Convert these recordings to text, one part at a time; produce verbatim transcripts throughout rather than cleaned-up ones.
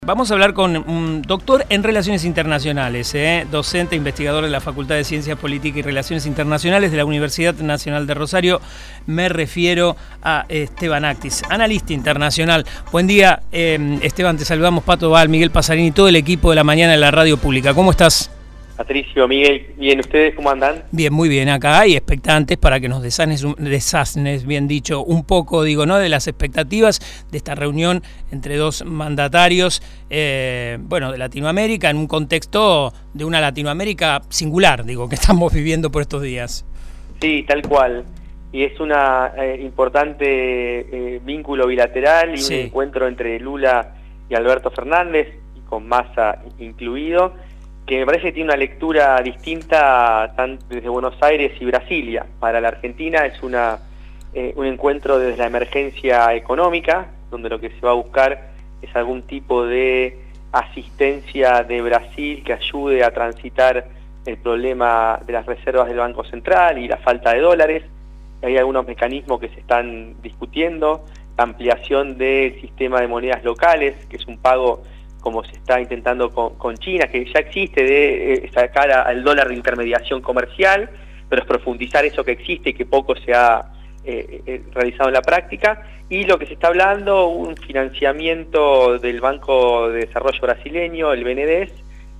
Vamos a hablar con un doctor en Relaciones Internacionales, ¿eh? docente, investigador de la Facultad de Ciencias Políticas y Relaciones Internacionales de la Universidad Nacional de Rosario. Me refiero a Esteban Actis, analista internacional. Buen día, eh, Esteban, te saludamos, Pato Val, Miguel Pasarini y todo el equipo de la mañana de la Radio Pública. ¿Cómo estás? Patricio, Miguel, bien, ¿ustedes cómo andan? Bien, muy bien, acá y expectantes para que nos desasnes, desasnes, bien dicho, un poco, digo, ¿no?, de las expectativas de esta reunión entre dos mandatarios, eh, bueno, de Latinoamérica, en un contexto de una Latinoamérica singular, digo, que estamos viviendo por estos días. Sí, tal cual, y es un eh, importante eh, vínculo bilateral y sí. Un encuentro entre Lula y Alberto Fernández, y con Massa incluido, que me parece que tiene una lectura distinta tanto desde Buenos Aires y Brasilia. Para la Argentina es una, eh, un encuentro desde la emergencia económica, donde lo que se va a buscar es algún tipo de asistencia de Brasil que ayude a transitar el problema de las reservas del Banco Central y la falta de dólares. Hay algunos mecanismos que se están discutiendo, la ampliación del sistema de monedas locales, que es un pago como se está intentando con, con China, que ya existe, de eh, sacar al dólar de intermediación comercial, pero es profundizar eso que existe y que poco se ha eh, eh, realizado en la práctica. Y lo que se está hablando, un financiamiento del Banco de Desarrollo Brasileño, el B N D E S,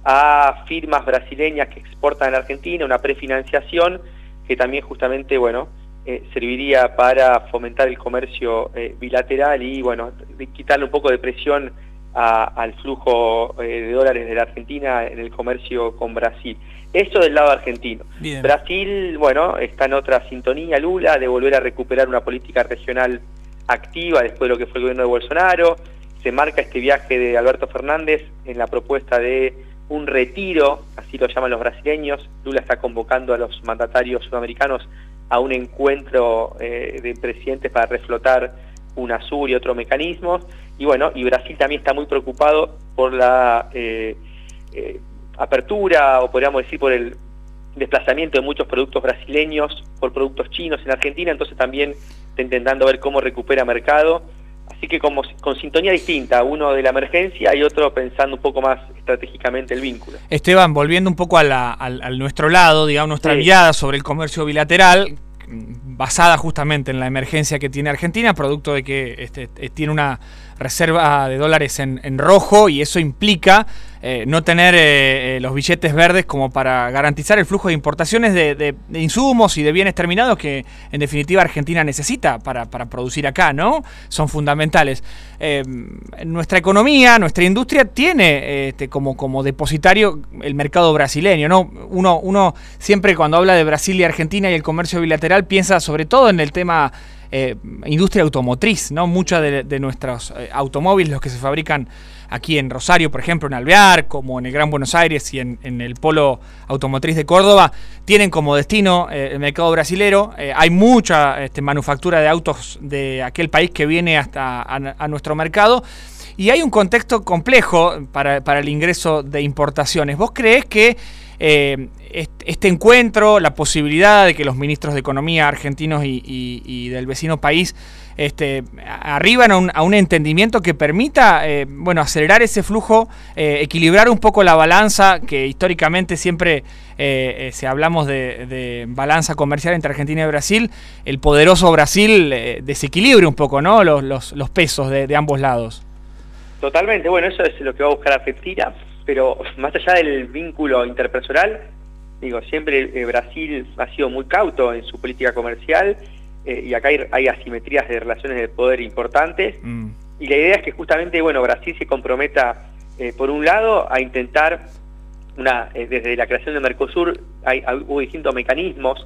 a firmas brasileñas que exportan a la Argentina, una prefinanciación que también justamente, bueno, eh, serviría para fomentar el comercio eh, bilateral y, bueno, quitarle un poco de presión A, al flujo eh, de dólares de la Argentina en el comercio con Brasil. Eso del lado argentino. Bien. Brasil, bueno, está en otra sintonía, Lula, de volver a recuperar una política regional activa después de lo que fue el gobierno de Bolsonaro. Se marca este viaje de Alberto Fernández en la propuesta de un retiro, así lo llaman los brasileños. Lula está convocando a los mandatarios sudamericanos a un encuentro eh, de presidentes para reflotar UNASUR y otros mecanismos, y bueno, y Brasil también está muy preocupado por la eh, eh, apertura, o podríamos decir por el desplazamiento de muchos productos brasileños por productos chinos en Argentina, entonces también está intentando ver cómo recupera mercado, así que como con sintonía distinta, uno de la emergencia y otro pensando un poco más estratégicamente el vínculo. Esteban, volviendo un poco a, la, a, a nuestro lado, digamos, nuestra sí. mirada sobre el comercio bilateral, basada justamente en la emergencia que tiene Argentina, producto de que este, tiene una reserva de dólares en, en rojo, y eso implica eh, no tener eh, los billetes verdes como para garantizar el flujo de importaciones de, de, de insumos y de bienes terminados que en definitiva Argentina necesita para, para producir acá, ¿no? Son fundamentales. Eh, nuestra economía, nuestra industria tiene este, como, como depositario el mercado brasileño, ¿no? Uno, uno siempre cuando habla de Brasil y Argentina y el comercio bilateral piensa sobre todo en el tema Eh, industria automotriz, ¿no? Muchos de, de nuestros eh, automóviles, los que se fabrican aquí en Rosario, por ejemplo, en Alvear, como en el Gran Buenos Aires y en, en el Polo Automotriz de Córdoba, tienen como destino eh, el mercado brasilero. Eh, hay mucha este, manufactura de autos de aquel país que viene hasta a, a nuestro mercado, y hay un contexto complejo para, para el ingreso de importaciones. ¿Vos creés que Eh, este encuentro, la posibilidad de que los ministros de Economía argentinos y, y, y del vecino país este, arriban a un, a un entendimiento que permita eh, bueno, acelerar ese flujo, eh, equilibrar un poco la balanza, que históricamente siempre, eh, eh, si hablamos de, de balanza comercial entre Argentina y Brasil, el poderoso Brasil eh, desequilibre un poco, ¿no?, los, los, los pesos de, de ambos lados? Totalmente, bueno, eso es lo que va a buscar Argentina. Pero más allá del vínculo interpersonal, digo, siempre eh, Brasil ha sido muy cauto en su política comercial, eh, y acá hay, hay asimetrías de relaciones de poder importantes, mm. y la idea es que justamente, bueno, Brasil se comprometa, eh, por un lado, a intentar, una eh, desde la creación de Mercosur, hay, hay, hubo distintos mecanismos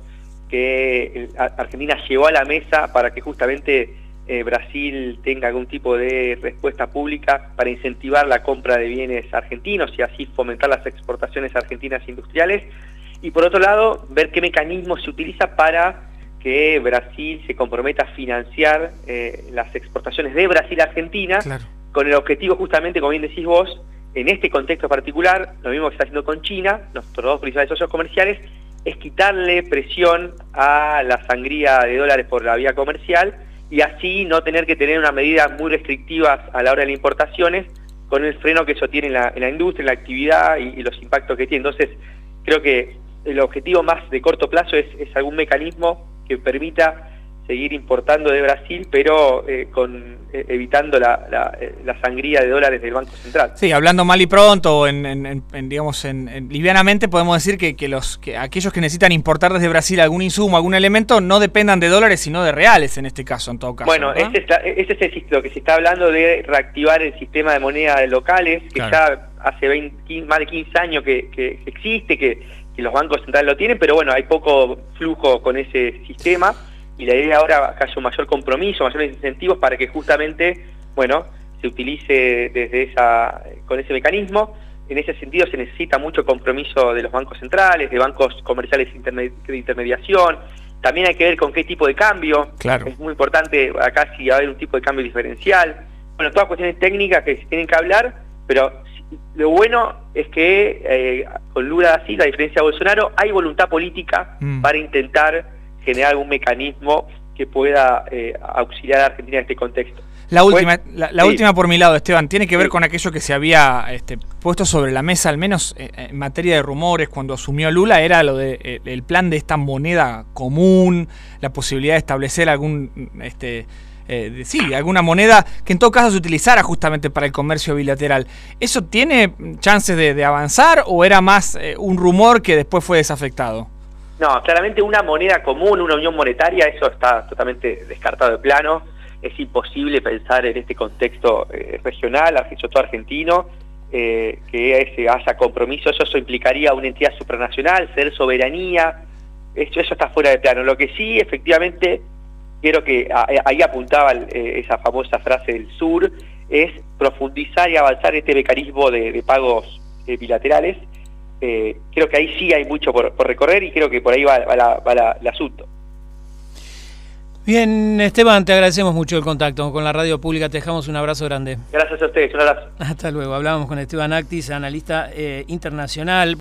que eh, Argentina llevó a la mesa para que justamente Eh, Brasil tenga algún tipo de respuesta pública para incentivar la compra de bienes argentinos y así fomentar las exportaciones argentinas industriales, y por otro lado ver qué mecanismo se utiliza para que Brasil se comprometa a financiar eh, las exportaciones de Brasil a Argentina, claro, con el objetivo justamente, como bien decís vos, en este contexto particular, lo mismo que está haciendo con China, nuestros dos principales socios comerciales, es quitarle presión a la sangría de dólares por la vía comercial, y así no tener que tener unas medidas muy restrictivas a la hora de las importaciones, con el freno que eso tiene en la, en la industria, en la actividad y, y los impactos que tiene. Entonces, creo que el objetivo más de corto plazo es, es algún mecanismo que permita seguir importando de Brasil, pero eh, con eh, evitando la, la, la sangría de dólares del Banco Central. Sí, hablando mal y pronto, en, en, en, en digamos, en, en, livianamente podemos decir que, que, los, que aquellos que necesitan importar desde Brasil algún insumo, algún elemento, no dependan de dólares, sino de reales en este caso, en todo caso. Bueno, ese es, la, ese es el, lo que se está hablando de reactivar el sistema de monedas locales, que claro. ya hace veinte, más de quince años que, que existe, que, que los bancos centrales lo tienen, pero bueno, hay poco flujo con ese sistema. Y la idea ahora es que haya un mayor compromiso, mayores incentivos para que justamente, bueno, se utilice desde esa, con ese mecanismo. En ese sentido se necesita mucho compromiso de los bancos centrales, de bancos comerciales de intermediación. También hay que ver con qué tipo de cambio. Claro. Es muy importante acá si va a haber un tipo de cambio diferencial. Bueno, todas cuestiones técnicas que se tienen que hablar, pero lo bueno es que eh, con Lula da Silva, a diferencia de Bolsonaro, hay voluntad política mm. para intentar generar algún mecanismo que pueda eh, auxiliar a Argentina en este contexto. La última, pues, la, la sí. última por mi lado, Esteban, tiene que ver sí. con aquello que se había este, puesto sobre la mesa, al menos eh, en materia de rumores, cuando asumió Lula, era lo de eh, el plan de esta moneda común, la posibilidad de establecer algún, este, eh, de, sí, alguna moneda que en todo caso se utilizara justamente para el comercio bilateral. ¿Eso tiene chances de, de avanzar o era más eh, un rumor que después fue desafectado? No, claramente una moneda común, una unión monetaria, eso está totalmente descartado de plano. Es imposible pensar en este contexto eh, regional, sobre todo argentino, eh, que ese, haya compromiso. Eso, eso implicaría una entidad supranacional, ceder soberanía. Eso, eso está fuera de plano. Lo que sí, efectivamente, quiero que a, ahí apuntaba eh, esa famosa frase del sur, es profundizar y avanzar en este mecanismo de, de pagos eh, bilaterales. Eh, creo que ahí sí hay mucho por, por recorrer y creo que por ahí va, va, la, va la, el asunto. Bien, Esteban, te agradecemos mucho el contacto con la radio pública, te dejamos un abrazo grande. Gracias a ustedes, un abrazo. Hasta luego, hablábamos con Esteban Actis, analista eh, internacional.